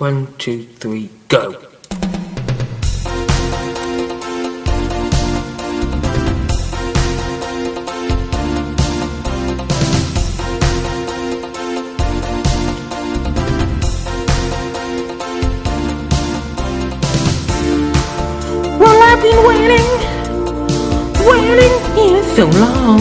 1, 2, 3, go. Well, I've been waiting here so long.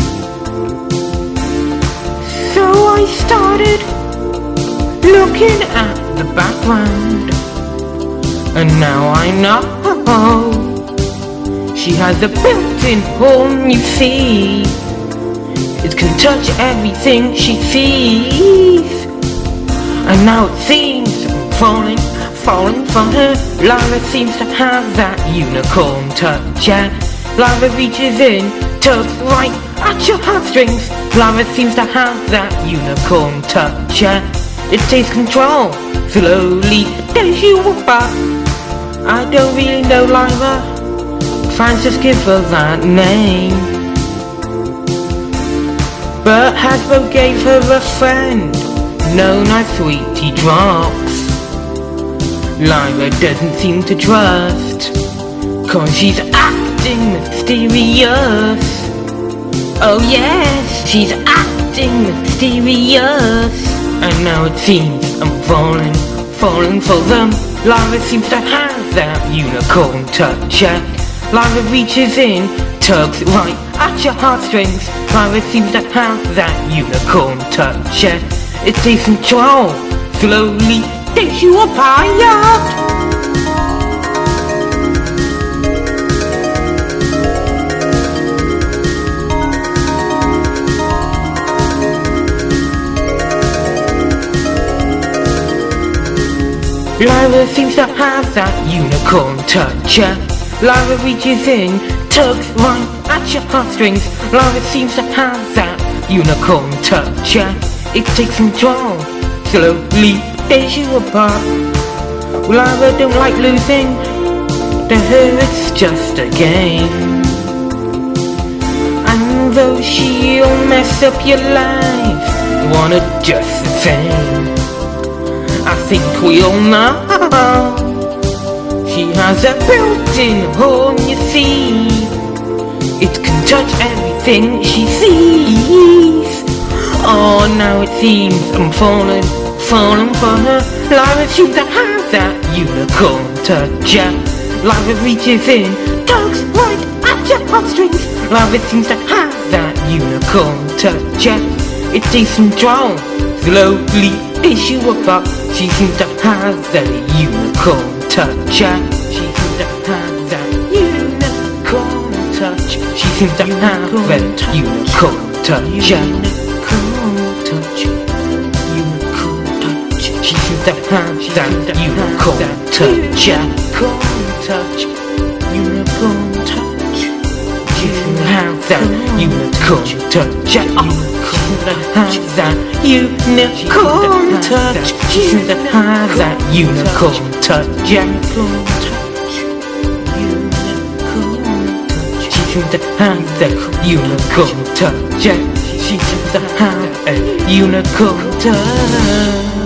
So I started looking at the background, and now I know she has a built-in home, you see. It can touch everything she sees, and now it seems I'm falling for her. Lara seems to have that unicorn touch, yeah. Lara reaches in, tugs right at your heartstrings. Lara seems to have that unicorn touch, yeah. It takes control, slowly takes you apart. I don't really know Lara, fans just give her that name. But Hasbro gave her a friend known as Sweetie Drops. Lara doesn't seem to trust, cause she's acting mysterious. Oh yes, she's acting mysterious. And now it seems I'm falling for them. Lara seems to have that unicorn touch, yeah. Lara reaches in, tugs right at your heartstrings. Lara seems to have that unicorn touch, yeah. It takes control, slowly takes you up higher. Lara seems to have that unicorn touch, yeah. Lara reaches in, tugs right at your heartstrings. Lara seems to have that unicorn touch, yeah. It takes control, slowly takes you apart. Lara don't like losing, to her it's just a game. And though she'll mess up your life, you want it just the same. I think we all know she has a built-in home, you see. It can touch everything she sees. Oh, now it seems I'm falling for her. Lara seems to have that unicorn touch, yeah. Lara reaches in, tugs right at your heartstrings. Lara seems to have that unicorn touch, yeah. It takes control, slowly takes you apart. She seems to have that unicorn touch, yeah. She seems to have that unicorn touch. She seems to have that unicorn touch, yeah. Unicorn touch, unicorn touch. She seems to have that unicorn touch, yeah. Unicorn touch, unicorn touch. She seems to have that unicorn touch, yeah. Has that unicorn touch. She seems to have that unicorn touch, yeah. She seems to have that unicorn touch, yeah. She seems to have a unicorn touch.